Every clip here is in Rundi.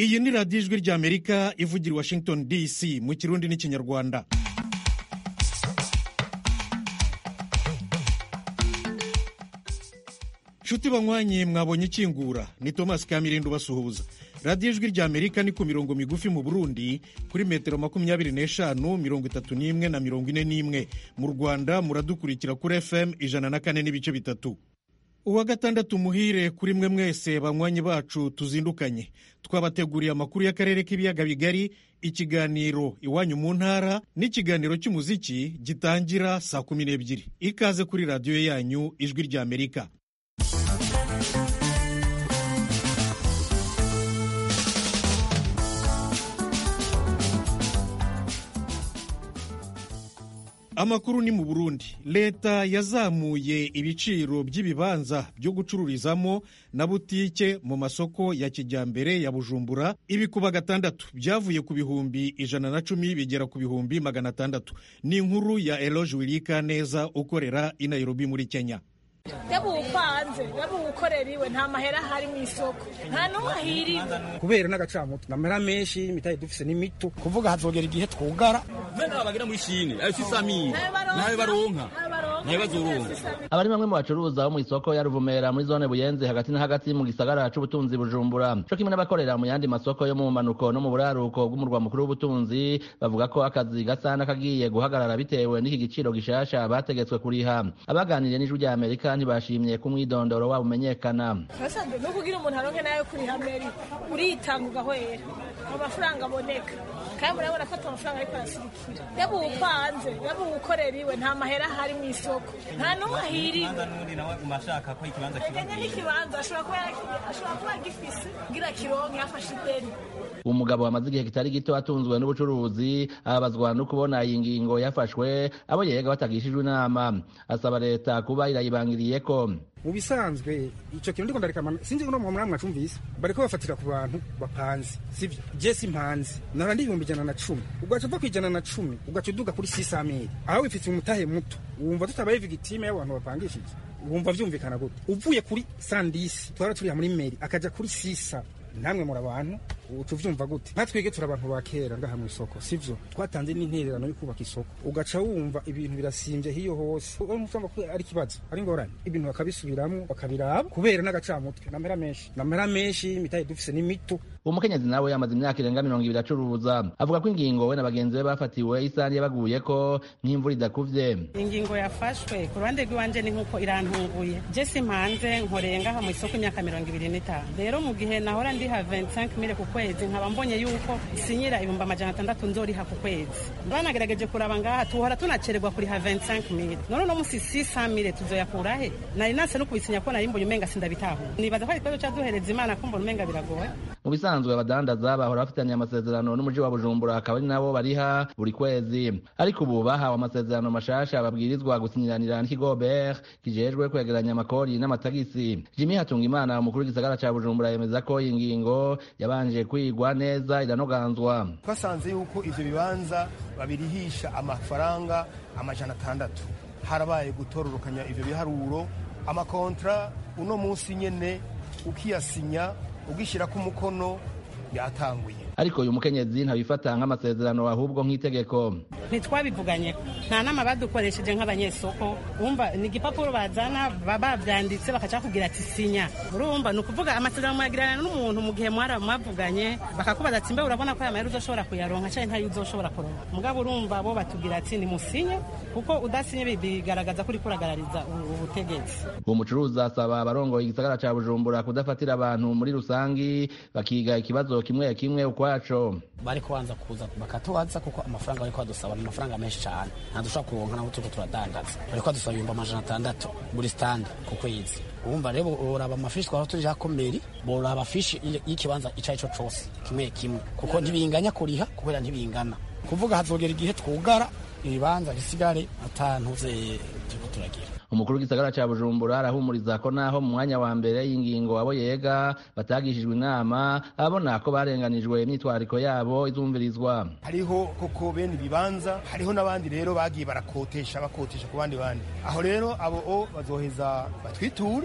iyi ni radiyo ijwi ry'amerika ivugira i Washington DC mu kirundi n'ikinyarwanda. nshuti banywanyi, mwabonye ikingura, ni Thomas Kamirindo basuhuza. radiyo ijwi ry'amerika ni ku mirongo migufi mu Burundi kuri metero 25, 31 na 41. mu Rwanda muradukurikira kuri FM 104.3. uwa gatandatu muhire kuri mwe mwese banywanyi bacu tuzindukanye. Twabateguriye amakuru y'akarere k'ibiyaga bigari, ikiganiro iwanyu mu ntara n'ikiganiro cy'umuziki gitangira saa 12. Ikaze kuri radiyo yanyu ijwi ry'Amerika. Amakuru ni mu Burundi. Leta yazamuye ibiciro by'ibibanza byo gucururizamo na butike mu masoko ya kijyambere ya Bujumbura. Ibikuba 6 byavuye ku bihumbi 110 bigera ku bihumbi 600. Ni inkuru ya Eloge Wilikaneza ukorera i Nairobi muri Kenya. Yabupanze yabukoreriwe nta mahera hari mu isoko nta n'uwahiriwe kubera n'agacamuto namera menshi imitaye dufise n'imito kuvuga hazogera igihe twugara none bagira muri Chine ayo sisami nawe baronka abari bamwe mu bacuruza bo mu isoko ya Ruvumera muri zone Buyenzi hagati na hagati mu gisagara c'ubutunzi Bujumbura cyo kimwe n'abakorera mu yandi masoko yo mu manuko no mu buraruko bw'umurwa mukuru w'ubutunzi bavuga ko akazi gasana kagiye guhagarara bitewe n'iki giciro gishasha bategetswe kuriha. Abaganiriye n'ijwi rya Amerika ntibashimye ko umwidondoro wabo umenyekana. Basanzwe no kugira umuntu aronke nayo kuri hameri uritanga ugahwera amafaranga aboneka kandi murabona ko amafaranga ariko arasirikira. Yabupanze yabukoreriwe nta mahera hari mu isoko nta n'uwahiriwe n'undi nawe umashaka ko ikibanza kibanza ashobora kuba gifise gira kironke yafashe ideni. Umugabo wamaze igihe kitari gito atunzwe n'ubucuruzi abazwa no kubona iyi ngingo yafashwe abo yega batagishijwe inama. Asaba leta kuba irayibangiriyeko. Mu bisanzwe ico kintu ndiko ndarekamana sinzi ko no mu mwamwe acumvise bariko bafatira ku bantu bapanze sivyo Jesse Mpanzi nara ndi 110 ugaca uva ku 110 ugaca uduga kuri 600 aho wifite umutahe muto wumva tutabaye victime y'abantu bapangishije wumva vyumvikana gute uvuye kuri 110 twara turi muri meri akaja kuri 600 namwe muri abantu utuvyumva gute natwege turi abantu bakera ngaha mu isoko sivyo twatanze n'intererano yo kubaka isoko ugaca wumva ibintu birasimbye hiyo hose urumva ko ari kibazo ari ngorane ibintu bakabisubiramo bakabiraba kubera n'agacamutwe namera menshi imitaye dufise n'imito. Umukenyezi nawe yamaze imyaka irenga 20 acuruza avuga ko ingingo we n'abagenzi be bafatiwe isari yabaguye ko nk'imvura idakuvye. Ingingo yafashwe ku ruhande rw'iwanje ni nkuko irantunguye. Jesse Mpanze nkorenga ha mu isoko imyaka 25 rero mu gihe nahora ndiha 25,000 ku kwezi nkaba mbonye yuko isinyira 600 nzoriha ku kwezi. Banagerageje kuraba ngaha tuhora tunacererwa kuri ha 25,000 none no musi 600,000 tuzoyakura he nari nase no kubisinya ko nari mbonye umenga sindabitaho nibaza ko ikibazo cyaduhereza Imana ko mbona umenga biragoye. Mu bisanzwe abadandaza bahora bafitanye amasezerano n'umuji wa Bujumbura akaba ari nabo bariha buri kwezi, ariko ubu bahawe amasezerano mashasha babwirizwa gusinyiranira n'ikigobert kijejwe kwegeranya amakori n'amatagisi. Jimmy Hatungimana umukuru w'igisagara ca Bujumbura yemeza ko ingingo yabanje kwigwa neza iranoganzwa. Twasanze yuko ivyo bibanza babirihisha amafaranga 600. Harabaye gutororokanya ivyo biharuro amakontra uno munsi nyene ukiyasinya ugishira ku mukono yatanguye. Ariko uyu mukenyezi ntabifata nk'amasezerano ahubwo nk'itegeko. Ntitwabivuganye nta nama badukoresheje nk'abanyesoko umva ni igipapuro bazana babyanditse bakaca kugira ati sinya. Urumva nukuvuga amasezerano mwagirana n'umuntu mu gihe mwavuganye bakakubaza ati mbe urabona ko amahera uzoshobora kuyaronka cyane ntayo uzoshobora kuronka. Mugabo urumva bo batugira ati ni musinye kuko udasinye bigaragaza kuri kuragarariza ubutegetsi. Uwo mucuruza asaba abarongoye igisagara ca Bujumbura kudafatira abantu muri rusangi bakiga ikibazo kimwe kimwe ukwaco. Bari kubanza kuza bakatubaza kuko amafaranga bari kwadusaba ni amafaranga menshi cyane ntadushaka kuronka nabo turiko turadandaza bari kwadusaba 600 buri stand ku kwezi. Umva rero uraba amafishi kwa turi jakomeri boraba fishi y'ikibanza icayico cose kimwe kimwe kuko ntibinganya kuriha kubera ntibingana kuvuga hazogera igihe twugara ibibanza bisigare atantuze turiko turagira. Umukuru w'igisagara ca Bujumbura arahumuriza ko naho mu mwanya wa mbere y'ingingo abo yega batagishijwe inama abona ko barenganijwe imyitwariko yabo izumvirizwa. Hariho koko bene bibanza hariho n'abandi rero bagiye bakotesha ku bandi aho rero abo bazoheza batwiture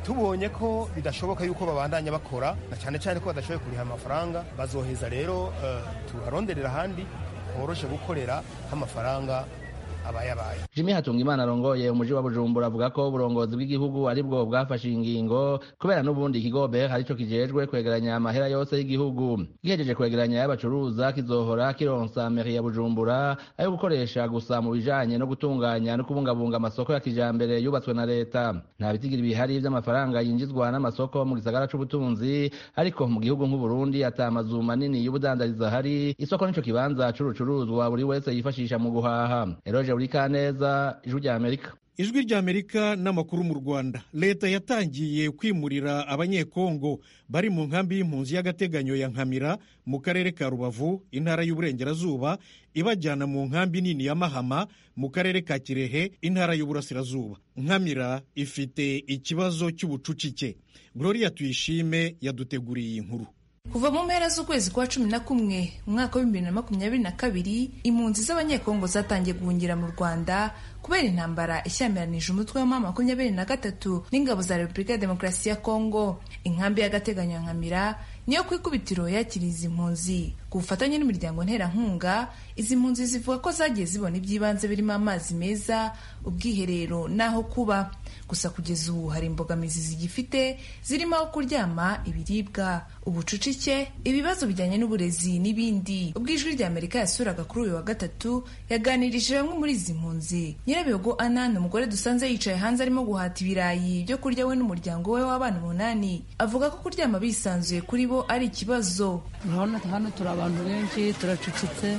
tubonye ko bidashoboka yuko babandanya bakora na cyane cyane ko badashoboye kuriha amafaranga bazoheza rero tubaronderera ahandi horoshe gukorera amafaranga abayabaye. Jimmy Hatungimana arongoye umuji wa Bujumbura avuga ko uburongozi bw'igihugu ari bwo bwafashe ingingo kubera n'ubundi ikigobe harico kijejwe kwegeranya amahera yose y'igihugu gihejeje kwegeranya y'abacuruza kizohora kironsa mairie ya Bujumbura ayo gukoresha gusa mu bijanye no gutunganya no kubungabunga amasoko ya kijambere yubatswe na leta. Nta bitigira bihari by'amafaranga yinjizwa n'amasoko mu gisagara c'ubutunzi ariko mu gihugu nk'u Burundi atamazu manini y'ubudandariza hari isoko nico kibanza c'urucuruzwa buri wese yifashisha mu guhaha. Urikaneza ijwi rya Amerika. Ijwi rya Amerika n'amakuru mu Rwanda. Leta yatangiye kwimurira abanyekongo bari mu nkambi y'impunzi y'agateganyo ya Nkamira mu karere ka Rubavu intara y'Uburengerazuba ibajyana mu nkambi nini ya Mahama mu karere ka Kirehe intara y'Uburasirazuba. Nkamira ifite ikibazo cy'ubucucike. Gloria Tuyishime yaduteguriye inkuru. Kuva mu mpera z'ukwezi kwa 11 umwaka wa 2022 impunzi z'abanyekongo zatangiye guhungira mu Rwanda kubera intambara ishyamiranyije umutwe wa mama 23 n'ingabo za Repubulika ya Demokarasi ya Kongo. Inkambi y'agateganyo Nkamira niyo kwikubitiro yakiriza impunzi ku bufatanye n'imiryango nterankunga. Izi mpunzi zivuga ko zagiye zibona iby'ibanze birimo amazi meza, ubwiherero n'aho kuba. Gusa kugeza ubu hari imbogamizi zigifite zirimo aho kuryama, ibiribwa, ubucucike, ibibazo bijyanye n'uburezi n'ibindi. Ubwijwi rya Amerika yasuraga kuri uyu wa gatatu yaganirije bamwe muri izi mpunzi. Nyirabihogo Anane, umugore dusanze yicaye hanze arimo guhata ibirayi byo kurya we n'umuryango we w'abana 8, avuga ko kuryama bisanzuye kuri bo ari ikibazo. Hano turi abantu benshi, turacucitse,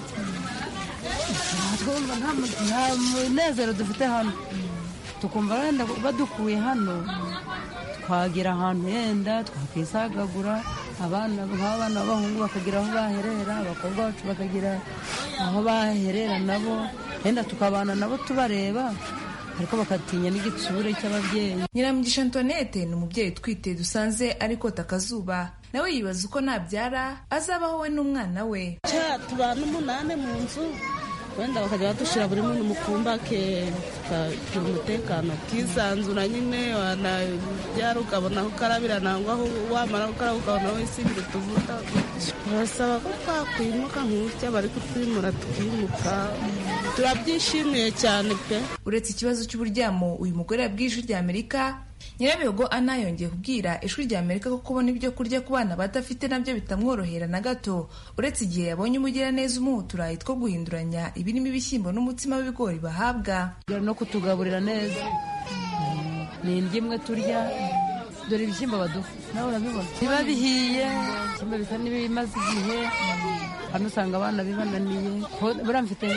nta munezero dufite hano. Tukumva wenda badukuye hano twagira ahantu yenda twakisagagura, abana b'abahungu bakagira aho baherera, abakobwa bacu bakagira aho baherera nabo, yenda tukabana nabo tubareba ariko bakatinya n'igitsure cy'ababyeyi. Nyiramugisha Antoinette ni umubyeyi twite dusanze ariko takazuba. Nawe yibaza uko nabyara azabaho we n'umwana we. Tubana 8 mu nzu, wenda bakajya badushira buri muntu mukumba ke tukagira umutekano kisanzura nyine, wanabyara ukabona aho ukarabira nangwa aho wamara gukaraba ukabona aho isibira utuvuta. Barasaba ko twakwimuka nk'utya bari kutwimura tukimuka, turabyishimiye cyane pe. Uretse ikibazo cy'uburyamo uyu mugore yabwiye Ijwi rya Amerika, Nyirabihogo Ana yongeye kubwira Ijwi rya Amerika ko kubona ibyo kurya ku bana badafite nabyo bitamworohera na gato, uretse igihe yabonye umugiraneza umuha uturayi two guhinduranya ibirimo ibishyimbo n'umutsima w'ibigori bahabwa. No kutugaburira neza, ni indyo imwe turya. Dore ibishyimbo baduha nawe urabibona biba bihiye, ibishyimbo bisa n'ibimaze igihe. Hano usanga abana bibananiye. Buriya mfite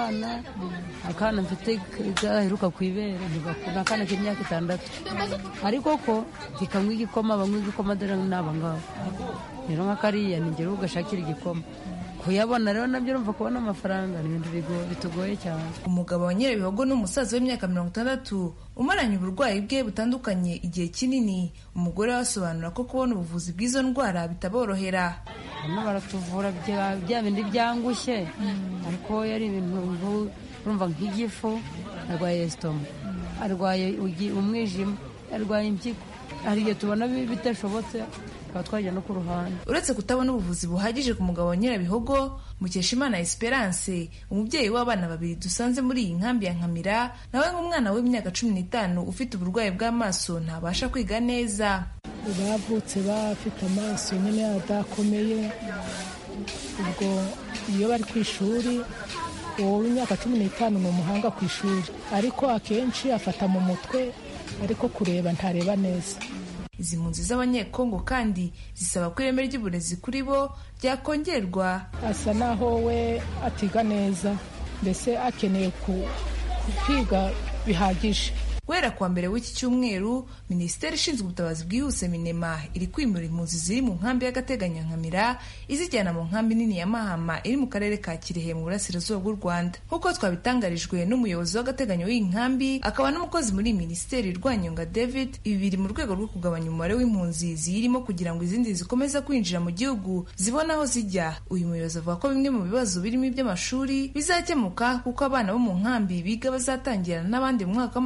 akana mfite gaheruka ku ibere, ni akana k'imyaka 6, ariko ko kikanywa igikoma, banywa igikoma dore n'aba ngabo. Rero nk'akariya ni ngero ugashakira igikoma. Kuyabona rero nabyo urumva kubona amafaranga ni ibintu bitugoye cyane. Umugabo wa Nyirabihogo n'umusaza w'imyaka 60 umaranye uburwayi bwe butandukanye igihe kinini. Umugore wasobanura ko kubona ubuvuzi bw'izo ndwara bitaborohera. Hano baratuvura bya bindi byangushye, ariko yari ibintu urumva nk'igifu, arwaye estoma, arwaye umwijima, arwaye impyiko. Hari igihe tubona bitashobotse twajya no ku ruhande. Uretse kutabona ubuvuzi buhagije ku mugabo wa Nyirabihogo, Mukeshimana Esperance, umubyeyi w'abana 2 dusanze muri iyi nkambi ya Nkamira, nawe nk'umwana w'imyaka 15 ufite uburwayi bw'amaso ntabasha kwiga neza. Bavutse bafite amaso nyine adakomeye, ubwo iyo bari ku ishuri uwo w'imyaka 15 ni umuhanga ku ishuri, ariko akenshi afata mu mutwe, ariko kureba ntareba neza. Izi mpunzi z'abanyekongo kandi zisaba ko ireme ry'uburezi kuri bo ryakongerwa. Asa naho we atiga neza, mbese akeneye kwiga bihagije. Guhera kuwa mbere w'iki cyumweru, Minisiteri ishinzwe ubutabazi bwihuse Minema iri kwimura impunzi ziri mu nkambi y'agateganyo Nkamira izijyana mu nkambi nini ya Mahama iri mu karere ka Kirehe mu burasirazuba bw'u Rwanda. Nk'uko twabitangarijwe n'umuyobozi w'agateganyo w'iyi nkambi akaba n'umukozi muri Minisiteri Rwanyonga David, ibi biri mu rwego rwo kugabanya umubare w'impunzi zirimo kugira ngo izindi zikomeza kwinjira mu gihugu zibona aho zijya. Uyu muyobozi avuga ko bimwe mu bibazo birimo iby'amashuri bizakemuka kuko abana bo mu nkambi biga bazatangirana n'abandi mu mwaka w'amashuri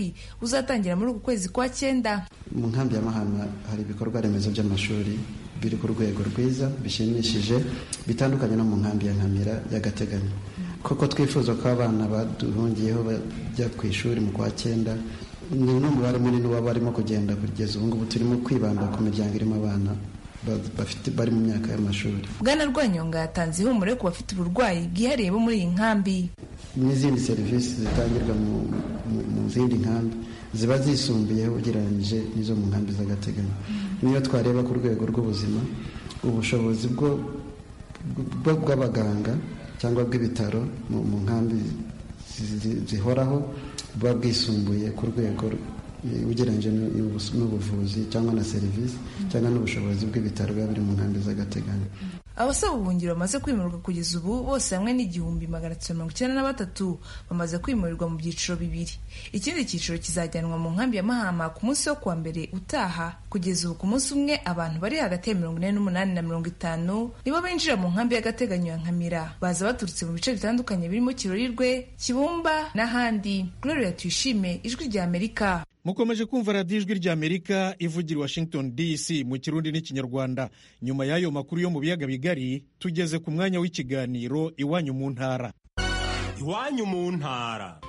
w'amashuri uzatangira muri uku kwezi kwa 9. Mu nkambi ya Mahama hari ibikorwa remezo by'amashuri biri ku rwego rwiza bishimishije bitandukanye no mu nkambi ya Nkamira y'agateganyo. Koko twifuza ko abana baduhungiyeho bajya ku ishuri mu kwa 9 ni n'umubare munini w'abarimo kugenda kugeza ubu ngubu turimo kwibanda ku miryango irimo abana bari mu myaka y'amashuri. Bwana Rwanyonga yatanze ihumure ku bafite uburwayi bwihariye bo muri iyi nkambi. N'izindi serivisi zitangirwa mu zindi nkambi ziba zisumbuyeho ugereranyije n'izo mu nkambi z'agateganyo. Niyo twareba ku rwego rw'ubuzima ubushobozi bw'abaganga cyangwa bw'ibitaro mu nkambi zihoraho buba bwisumbuye ku rwego ugereranyije n'ubuvuzi cyangwa na serivisi cyangwa n'ubushobozi bw'ibitaro biba biri mu nkambi z'agateganyo. Abasaba ubuhungiro bamaze kwimurwa kugeza ubu bose hamwe n'1,993 bamaze kwimurirwa mu byiciro bibiri. Ikindi cyiciro kizajyanwa mu nkambi ya Mahama ku munsi wo kuwa mbere utaha. Kugeza ubu ku munsi umwe abantu bari hagati ya 48 na 50 nibo binjira mu nkambi y'agateganyo ya Nkamira, baza baturutse mu bice bitandukanye birimo Kirorirwe, Kibumba n'ahandi. Gloria Tuyishime, Ijwi rya Amerika. Mukomeje kumva radiyo Ijwi rya Amerika ivugira Washington DC mu Kirundi n'Ikinyarwanda. Nyuma y'ayo makuru yo mu biyaga bigari, tugeze ku mwanya w'ikiganiro Iwanyu mu ntara. Iwanyu mu ntara.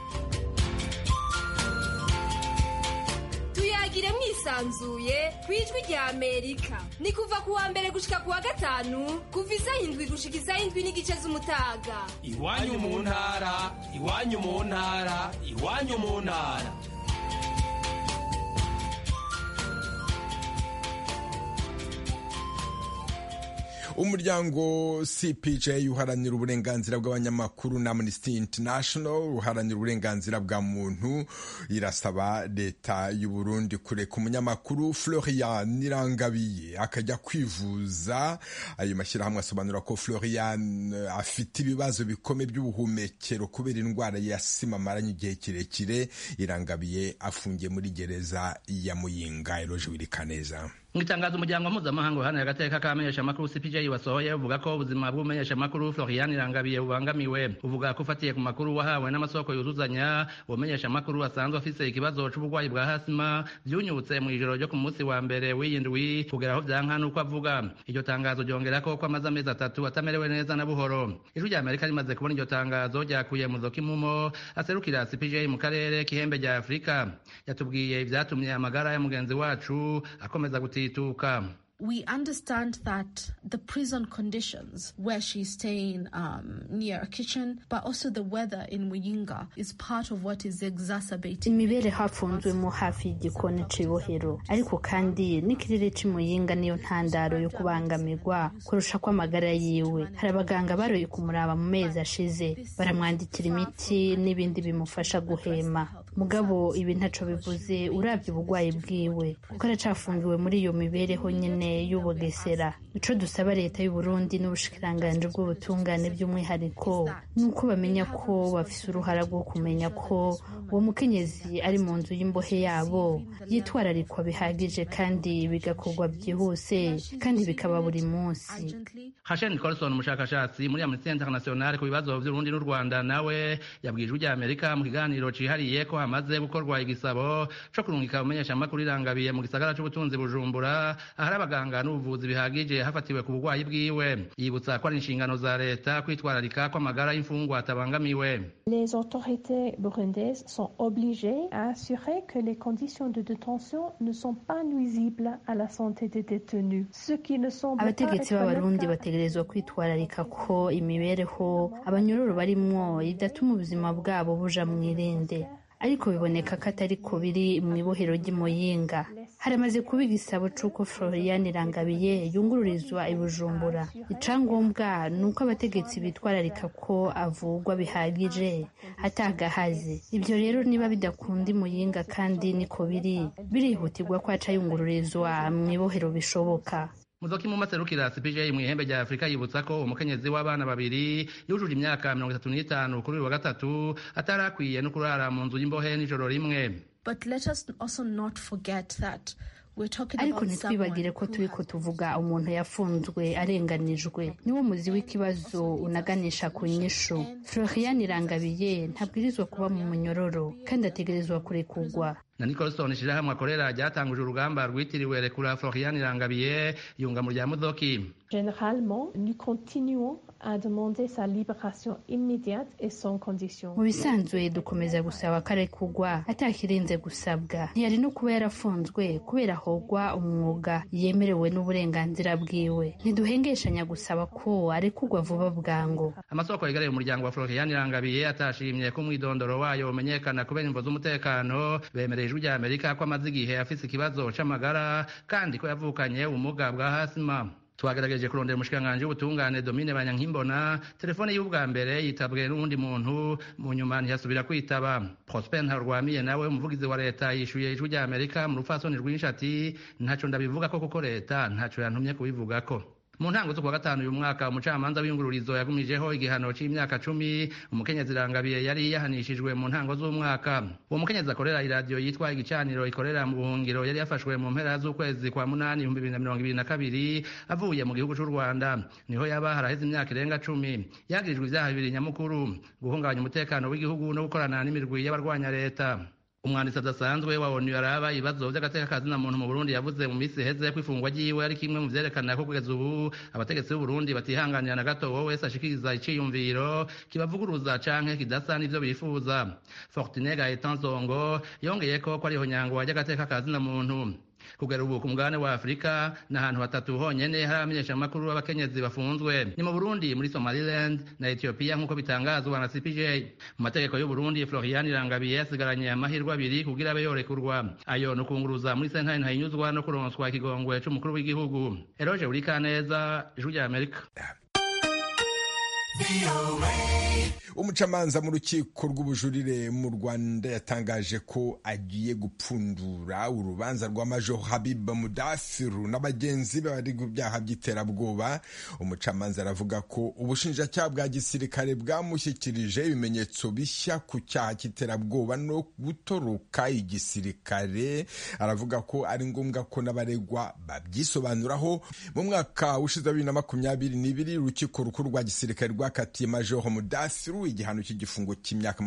Tuyagire mwisanzuye ku Ijwi rya Amerika. Ni kuva ku wa mbere gushika ku wa gatanu, kuva isaha 7 gushika isaha 7 n'igice z'umutaga. Iwanyu mu ntara, iwanyu mu ntara, iwanyu mu ntara. Umuryango CPJ uharanira uburenganzira bw'abanyamakuru na Amnesty International uharanira uburenganzira bwa muntu irasaba leta y'u Burundi kureka umunyamakuru Florian Irangabiye akajya kwivuza. Ayo mashyirahamwe asobanura ko Florian afite ibibazo bikomeye by'ubuhumekero kubera indwara ya sima amaranye igihe kirekire. Irangabiye afungiye muri gereza ya Muyinga. Eloge Wirikaneza. Ngitangaza umuryango mpuzamahanga uharanira agateka k'abamenyesha makuru CPJ wasohoye uvuga ko ubuzima bw'umumenyesha makuru Florian Irangabiye bubangamiwe. Uvuga ko ufatiye ku makuru wahawe n'amasoko yuzuzanya umenyesha makuru asanzwe afise ikibazo c'uburwayi bwa hasima byunyutse mu ijoro ryo ku munsi wa mbere w'iyindwi kugera aho byanka nuko avuga. Iryo tangazo ryongera ko amaze amezi 3 atamerewe neza na buhoro. Ijwi rya Amerika rimaze kubona iryo tangazo ryakuye mu Zokimumo aserukira CPJ mu karere k'ihembe rya Afrika. Yatubwiye ibyatumye amagara ya mugenzi wacu akomeza We understand that the prison conditions where she's staying near a kitchen, but also the weather in Muyinga is part of what is exacerbating. Imibere hafunzwemo hafi y'igikoni c'ibohero, ariko kandi n'ikirere c'Imuyinga niyo ntandaro yo kubangamirwa kurusha ko amagara yiwe. Hari abaganga baroye kumuraba mu mezi ashize, baramwandikira imiti n'ibindi bimufasha guhema. Mugabo ibi ntaco bivuze uravye ubugwayi bwiwe, kuko aracafungiwe muri iyo mibereho nyene y'ubugesera. Ico dusaba leta y'u Burundi n'ubushikiranganje bw'ubutungane by'umwihariko nuko bamenya ko bafise uruhara rwo kumenya ko uwo mukenyezi ari mu nzu y'imbohe yabo yitwararikwa bihagije kandi bigakorwa byihuse kandi bikaba buri munsi. Hashen Colson, umushakashatsi muri Amnesty International ku bibazo by'Urundi n'u Rwanda, nawe yabwije ujya Amerika mu kiganiro cihariye ko hamaze gukorwa igisabo cyo kurungika umenyesha makuru Irangabiye mu gisagara c'ubutunzi Bujumbura ahari abaganga n'ubuvuzi bihagije hafatiwe ku burwayi bwiwe. Yibutsa ko ari inshingano za leta kwitwararika ko amagara y'imfungwa atabangamiwe. Les autorités burundaises sont obligées à assurer que les conditions de détention ne sont pas nuisibles à la santé des détenus. Ce qui ne semble pas abategetsi b'abarundi bategerezwa kwitwararika ko imibereho abanyororo barimwo idatuma ubuzima bwabo buja mwirinde. Ariko biboneka ko atari ko biri mu ibohero ry'Imuyinga. Haramaze kuba igisabo c'uko Florian Irangabiye yungururizwa i Bujumbura. Icangombwa nuko abategetsi bitwararika ko avugwa bihagije atagahaze. Ibyo rero niba bidakunda Imuyinga kandi niko birihutirwa ko aca yungururizwa mu ibohero bishoboka. Muzoki mu maserukira CPJ mu ihembe rya Afrika yibutsa ko umukenyezi w'abana babiri yujuje imyaka 35 kuri wa gatatu atarakwiye no kurara mu nzu y'imbohe n'ijoro rimwe. But let us also not forget that ariko ntitwibagire ko turiko tuvuga umuntu yafunzwe arenganijwe niwo muzi w'ikibazo unaganisha ku nyishu. Florian Irangabiye ntabwirizwa kuba mu munyororo kandi ategerezwa kurekurwa. na Nicholson ishirahamwe akorera ryatanguje urugamba rwitiriwe rekura Florian Irangabiye yunga mu rya Mudoki. Généralement, nous continuons à demander sa libération immédiate et sans condition. Mu bisanzwe dukomeza gusaba karekurwa atakirenze gusabwa. Ntiyari no kuba yarafunzwe kubera hogwa umwuga yemerewe n'uburenganzira bwiwe. Ntiduhengeshanya gusaba ko arekurwa vuba bwango. Amasoko yegereye umuryango wa Florian Irangabiye atashimye ko mwidondoro wayo umenyekana kubera imvo z'umutekano bemereye ijwi rya Amerika ko amaze igihe afise ikibazo c'amagara kandi ko yavukanye ubumuga bwa asima. Twagerageje kurondera umushikiranganji w'ubutungane Domine Banyankimbona, telefone y'ubwa mbere yitabwe n'undi muntu mu nyuma ntiyasubira kwitaba. Prosper Ntarwamiye nawe umuvugizi wa leta yishuye ijwi rya Amerika mu rupfasoni rwinshi ati ntaco ndabivuga ko kuko leta ntaco yantumye kubivugako. Mu ntango zo kuwa gatanu uyu mwaka umucamanza w'ingururizo yagumijeho igihano c'imyaka 10 umukenyezi Irangabiye yari yahanishijwe mu ntango z'umwaka. Uwo mukenyezi akorera iradiyo yitwa Igicaniro ikorera mu buhungiro yari yafashwe mu mpera z'ukwezi kwa 8 2022 avuye mu gihugu c'u Rwanda. Niho yaba haraheze imyaka irenga 10 yagirijwe ivyaha bibiri nyamukuru: guhungabanya umutekano w'igihugu no gukorana n'imirwi y'abarwanya leta. Umwanditsi adasanzwe wa ONU yaraba ibibazo vy'agateka kazina muntu mu Burundi yavuze mu misi heze kwifungwa ryiwe ari kimwe mu vyerekana ko kugeza ubu abategetsi b'u Burundi batihanganira na gato wowe wese ashikiriza iciyumviro kibavuguruza canke kidasa n'ivyo bifuza. Fortune Gaetan Zongo yongeyeko ko ariho nyangwa ry'agateka kazina muntu. Kugera ubu ku mugabane wa Afrika n'ahantu hatatu honyene hari abamenyeshamakuru b'abakenyezi bafunzwe ni mu Burundi, muri Somaliland na Ethiopia nk'uko bitangazwa na CPJ. Mu mategeko y'u Burundi Florian Irangabiye yasigaranye amahirwe abiri kugira abe yorekurwa, ayo no kunguruza muri sentare ntahinyuzwa no kuronswa ikigongwe c'umukuru w'igihugu. Eroge Urikaneza, Ijwi rya Amerika. Umucamanza mu rukiko rw'ubujurire mu Rwanda yatangaje ko agiye gupfundura urubanza rwa Major Habib Mudafiru n'abagenzi be bari ku byaha by'iterabwoba. Umucamanza aravuga ko ubushinjacyaha bwa gisirikare bwamushyikirije ibimenyetso bishya ku cyaha cy'iterabwoba no gutoroka igisirikare. Aravuga ko ari ngombwa ko n'abaregwa babyisobanuraho. Mu mwaka ushize 2022 urukiko rukuru rwa gisirikare rwakatiye Major Mudafiru igihano cy'igifungo cy'imyaka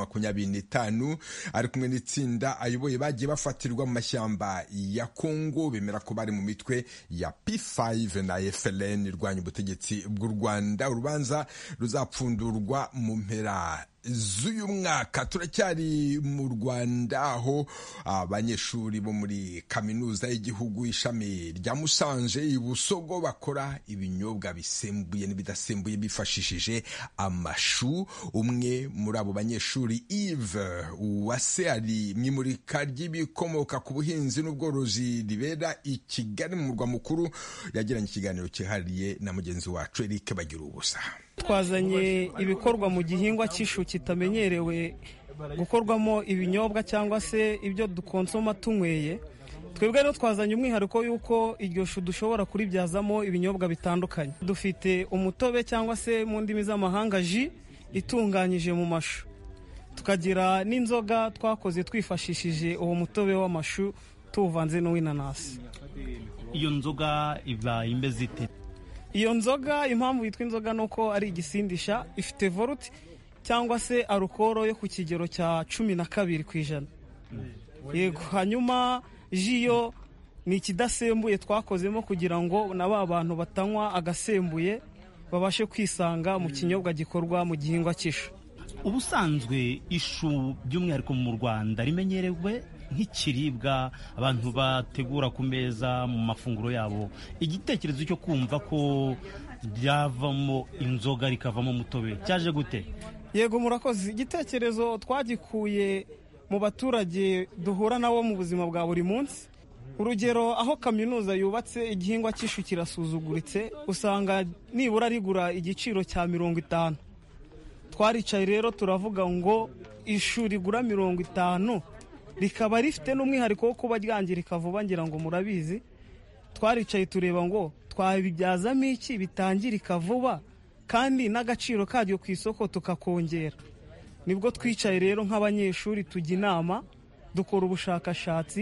25 ari kumwe n'itsinda ayoboye bagiye bafatirwa mu mashyamba ya Kongo bemera ko bari mu mitwe ya P5 na FLN irwanya ubutegetsi bw'u Rwanda. Urubanza ruzapfundurwa mu mpera z'uyu mwaka. Turacyari mu Rwanda aho abanyeshuri bo muri kaminuza y'igihugu ishami rya Musanze i Busogo bakora ibinyobwa bisembuye n'ibidasembuye bifashishije amashu. Umwe muri abo banyeshuri Yves Uwase ari mu imurika ry'ibikomoka ku buhinzi n'ubworozi ribera i Kigali mu murwa mukuru. Yagiranye ikiganiro cyihariye na mugenzi wacu Eric Bagirubusa. Twazanye ibikorwa mu gihingwa cy'ishu kitamenyerewe gukorwamo ibinyobwa cyangwa se ibyo dukonsoma tunyweye. Twebwe rero twazanye umwihariko yuko iryo shu dushobora kuribyazamo ibinyobwa bitandukanye. Dufite umutobe cyangwa se mu ndimi z'amahanga ji itunganyije mu mashu, tukagira n'inzoga twakoze twifashishije uwo mutobe w'amashu tuvanze n'uw'inanasi. Iyo nzoga iba imeze ite? Iyo nzoga impamvu yitwa inzoga nuko ari igisindisha, ifite voluti cyangwa se alukoro yo ku kigero cya 12%. Yego, hanyuma jiyo ni ikidasembuye twakozemo kugira ngo na ba bantu batanywa agasembuye babashe kwisanga mu kinyobwa gikorwa mu gihingwa cy'ishu. Ubusanzwe ishu by'umwihariko mu Rwanda rimenyerewe nk'ikiribwa abantu bategura ku meza mu mafunguro yabo. Igitekerezo cyo kumva ko byavamo inzoga rikavamo umutobe cyaje gute? Yego murakoze. Igitekerezo twagikuye mu baturage duhura nabo mu buzima bwa buri munsi. Urugero, aho kaminuza yubatse igihingwa cy'ishu kirasuzuguritse, usanga nibura rigura igiciro cya 50. Twaricaye rero turavuga ngo ishu rigura 50 rikaba rifite n'umwihariko wo kuba ryangirika vuba, ngira ngo murabizi. Twaricaye tureba ngo twabibyazamo iki bitangirika vuba kandi n'agaciro karyo ku isoko tukakongera. Nibwo twicaye rero nk'abanyeshuri tujya inama, dukora ubushakashatsi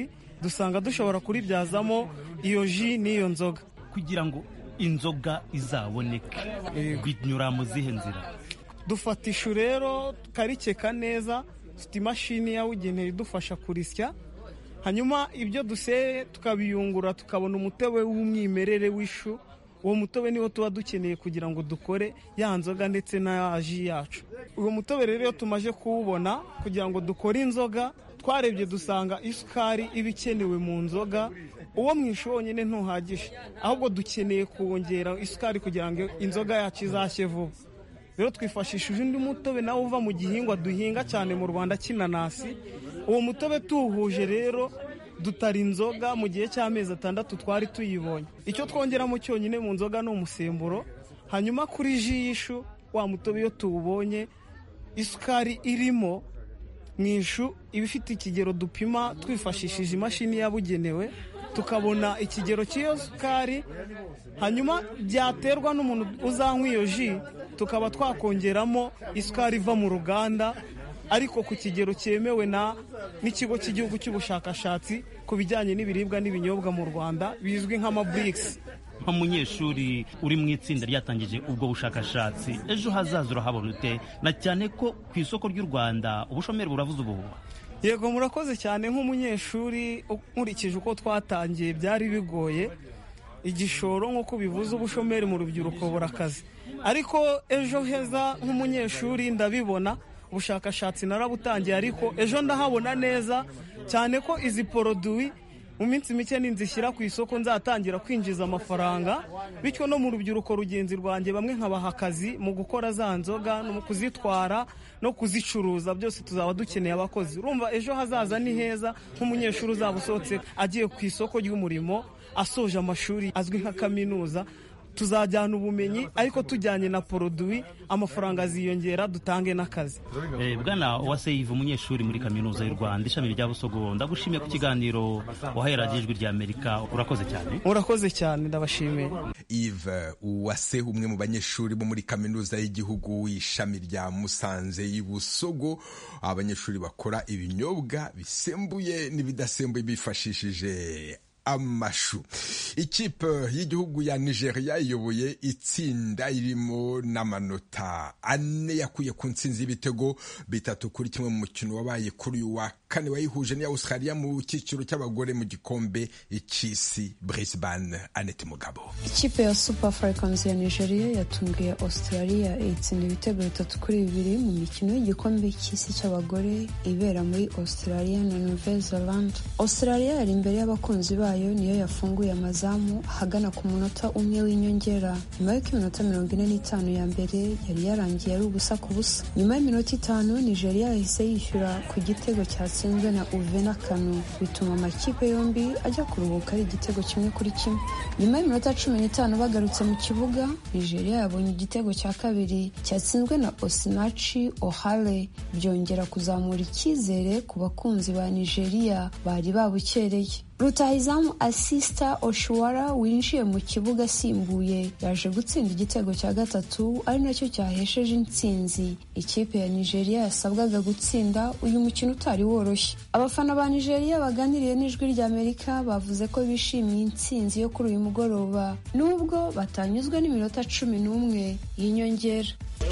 dusanga dushobora kuribyazamo iyo ji n'iyo nzoga. Kugira ngo inzoga izaboneke binyura mu zihe nzira? Dufata ishu rero tukarikeka neza, dufite imashini yabugenewe idufasha kurisya, hanyuma ibyo duseye tukabiyungura tukabona umutobe w'umwimerere w'ishu. Uwo mutobe niwo tuba dukeneye kugira ngo dukore ya nzoga ndetse na ji yacu. Uwo mutobe rero iyo tumaze kuwubona kugira ngo dukore inzoga, twarebye dusanga isukari iba ikenewe mu nzoga, uwo mu ishu wonyine ntuhagije, ahubwo dukeneye kuwongera isukari kugira ngo inzoga yacu izashye vuba. Rero twifashishije undi mutobe nawe uva mu gihingwa duhinga cyane mu Rwanda cy'inanasi. Uwo mutobe tuwuhuje rero dutara inzoga mu gihe cy'amezi 6 twari tuyibonye. Icyo twongeramo cyonyine mu nzoga ni umusemburo, hanyuma kuri ji y'ishu wa mutobe iyo tuwubonye isukari irimo mu ishu iba ifite ikigero dupima twifashishije imashini yabugenewe, tukabona ikigero cy'iyo sukari, hanyuma byaterwa n'umuntu uzanywa iyo ji tukaba twakongeramo isukari iva mu ruganda ariko ku kigero cyemewe n'ikigo cy'igihugu cy'ubushakashatsi ku bijyanye n'ibiribwa n'ibinyobwa mu Rwanda bizwi nk'amabrix. Nk'umunyeshuri uri mu itsinda ryatangije ubwo bushakashatsi, ejo hazaza urahabona ute, na cyane ko ku isoko ry'u Rwanda ubushomeri buravuze ubuhuha? Yego murakoze cyane. Nk'umunyeshuri nkurikije uko twatangiye byari bigoye, igishoro nk'uko bivuze ubushomeri mu rubyiruko burakaze, ariko ejo heza nk'umunyeshuri ndabibona. Ubushakashatsi narabutangiye ariko ejo ndahabona neza cyane ko izi produit mu minsi mike ninzishyira ku isoko nzatangira kwinjiza amafaranga, bityo no mu rubyiruko rugenzi rwanjye bamwe nkabaha akazi mu gukora za nzoga no mu kuzitwara no kuzicuruza, byose tuzaba dukeneye abakozi. Urumva ejo hazaza ni heza nk'umunyeshuri uzaba usohotse agiye ku isoko ry'umurimo asoje amashuri azwi nka kaminuza. Tuzajyana ubumenyi ariko tujyanye na produit, amafaranga aziyongera dutange n'akazi. Bwana Uwase umunyeshuri muri kaminuza y'u Rwanda ishami rya Busogo, ndagushimiye ku kiganiro wahereye Ijwi ry'Amerika. Urakoze cyane. Urakoze cyane, ndabashimiye. Yves Uwase, umwe mu banyeshuri bo muri kaminuza y'igihugu ishami rya Musanze y'Ibusogo, abanyeshuri bakora ibinyobwa bisembuye n'ibidasembuye bifashishije amashu. Ikipe y'igihugu ya Nigeria iyoboye itsinda irimo n'amanota 4 yakuye ku ntsinzi y'ibitego 3-1 mu mukino wabaye kuri uyu wa kane wayihuje n'iya Australia mu cyiciro cy'abagore mu gikombe cy'isi Brisbane. Annette Mugabo. Ikipe ya Super Falcons ya Nigeria yatunguye Australia itsinda ibitego 3-2 mu mikino y'igikombe cy'isi cy'abagore ibera muri Australia na Nouvelle-Zélande. Australia yari imbere y'abakunzi bayo niyo yafunguye amazamu ahagana ku munota umwe w'inyongera, nyuma y'uko iminota 45 ya mbere yari yarangiye ari ubusa ku busa. Nyuma y'iminota 5 Nigeria yahise yishyura ku gitego cyatsinzwe na Uvena Kanu, bituma amakipe yombi ajya kuruhuka ari igitego 1-1. Nyuma y'iminota 15 bagarutse mu kibuga, Nigeria yabonye igitego cya kabiri cyatsinzwe na Osinachi Ohale, byongera kuzamura icyizere ku bakunzi ba Nigeria bari babukereye. Rutahizamu Asista Oshuara winjiye mu kibuga asimbuye yaje gutsinda igitego cya gatatu, ari nacyo cyahesheje intsinzi ikipe ya Nigeria yasabwaga gutsinda uyu mukino utari woroshye. Abafana ba Nigeria baganiriye n'Ijwi ry'Amerika bavuze ko bishimiye intsinzi yo kuri uyu mugoroba nubwo batanyuzwe n'iminota 11 y'inyongera.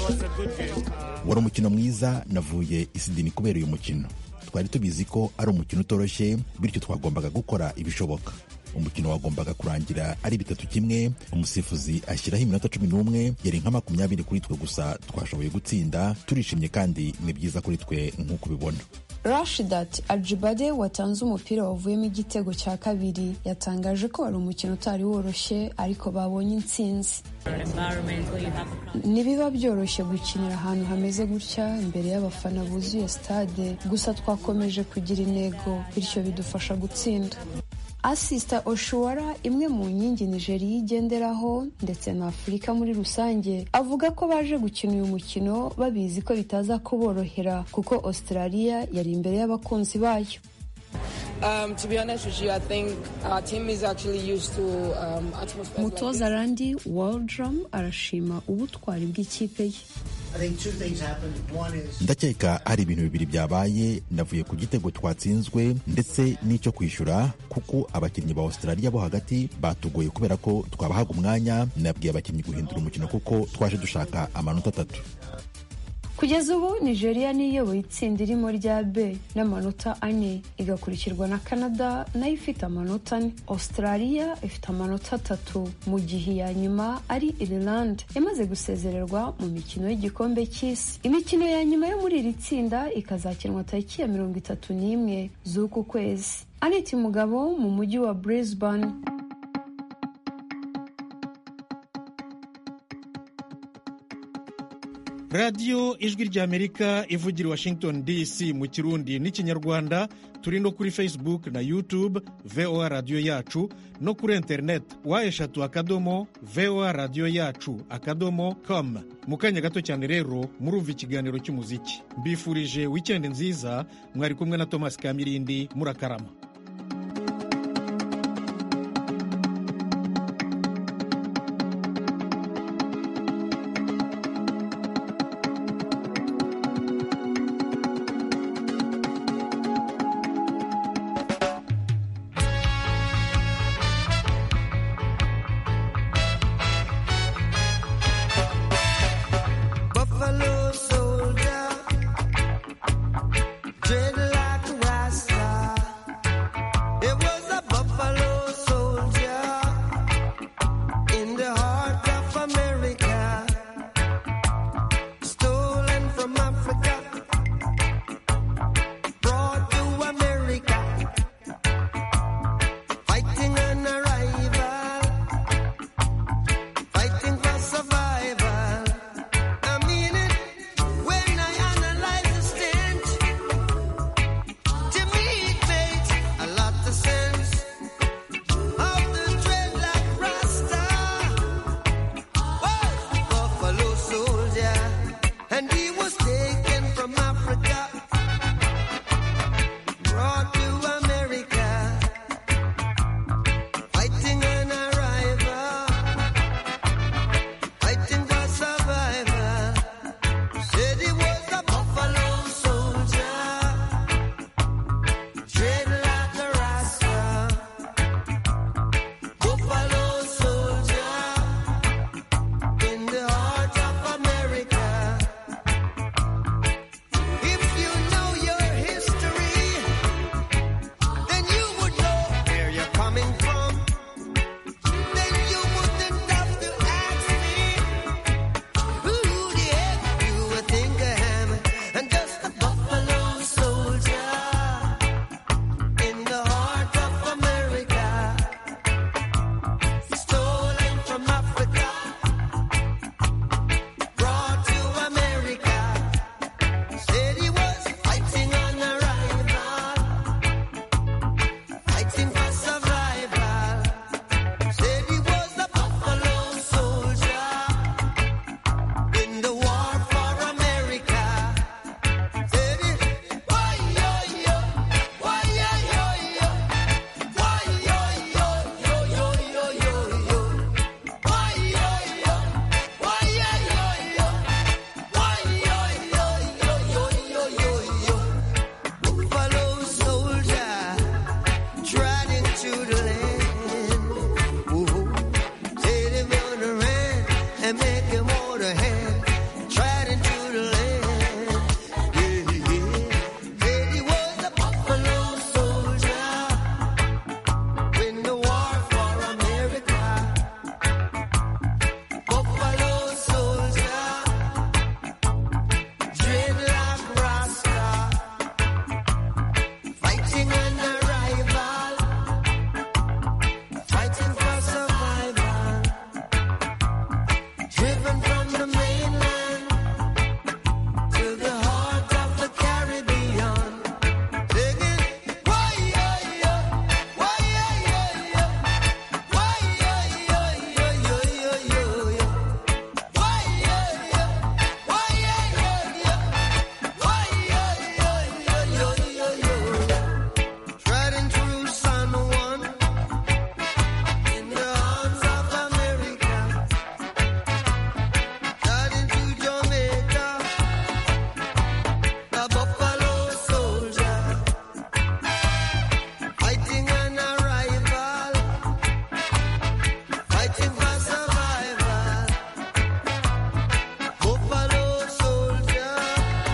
Wari umukino mwiza, navuye Isidini kubera uyu mukino. Twari tubizi ko ari umukino utoroshye, bityo twagombaga gukora ibishoboka. Umukino wagombaga kurangira ari 3-1, umusifuzi ashyiraho iminota 11, yari nka 20 kuri twe gusa twashoboye gutsinda. Turishimye kandi ni byiza kuri twe nk'uko ubibona. Rashidat Ajibade watanze umupira wavuyemo igitego cya kabiri yatangaje ko wari umukino utari woroshye ariko babonye intsinzi. Ntibiba byoroshye gukinira ahantu hameze gutya imbere y'abafana buzuye stade, gusa twakomeje kugira intego bityo bidufasha gutsinda. Asista Oshuara, imwe mu nkingi Nigeria igenderaho ndetse na Afurika muri rusange, avuga ko baje gukina uyu mukino babizi ko bitaza kuborohera kuko Australia yari imbere y'abakunzi bayo. To be honest with you, I think our team is actually used to atmosphere. Mutoza Randy Waldrum arashima ubutwari bw'ikipe ye. ndakeka hari ibintu bibiri byabaye. Navuye ku gitego twatsinzwe ndetse n'icyo kwishyura, kuko abakinnyi ba Australia bo hagati batugoye kubera ko twabahaga umwanya. Nabwiye abakinnyi guhindura umukino kuko twaje dushaka amanota 3. Kugeza ubu Nigeria niyo iyoboye itsinda irimo rya B n'amanota 4, igakurikirwa na Canada nayo ifite amanota 4. Australia ifite amanota 3, mu gihe ya nyuma ari Ireland yamaze gusezererwa mu mikino y'igikombe cy'isi. Imikino ya nyuma yo muri iri tsinda ikazakinwa tariki ya 31 z'uku kwezi. Aneti Mugabo mu mujyi wa Brisbane. radiyo ijwi ry'Amerika ivugira i Washington DC mu Kirundi n'Ikinyarwanda. Turi no kuri Facebook na YouTube VOA radiyo yacu, no kuri internet wa@voa radiyo yacu.com. Mu kanya gato cyane rero murumva ikiganiro cy'umuziki. Mbifurije weekend nziza. Mwari kumwe na Thomas Kamirindi. Murakarama.